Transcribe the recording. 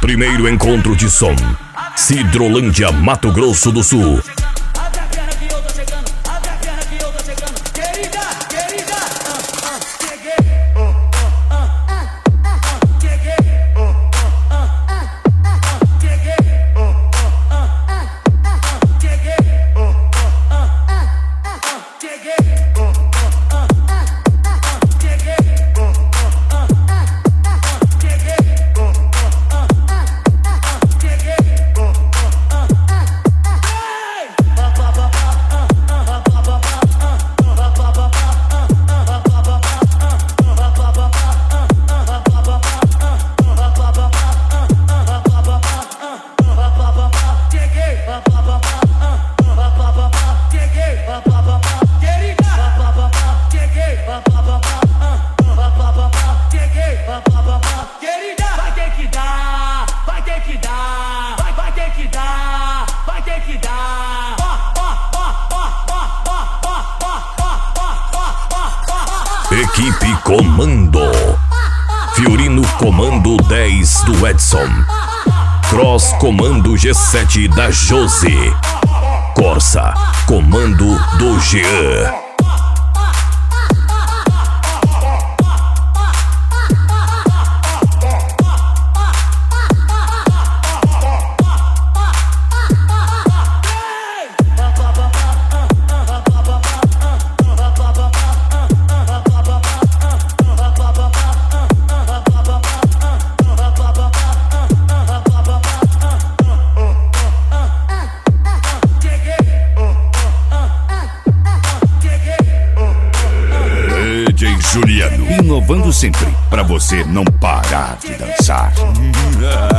Primeiro encontro de som. Sidrolândia, Mato Grosso do Sul. Equipe Comando. Fiorino Comando 10 do Edson. Cross Comando G7 da Josi. Corsa Comando do Jean. Juliano, inovando sempre, pra você não parar de dançar.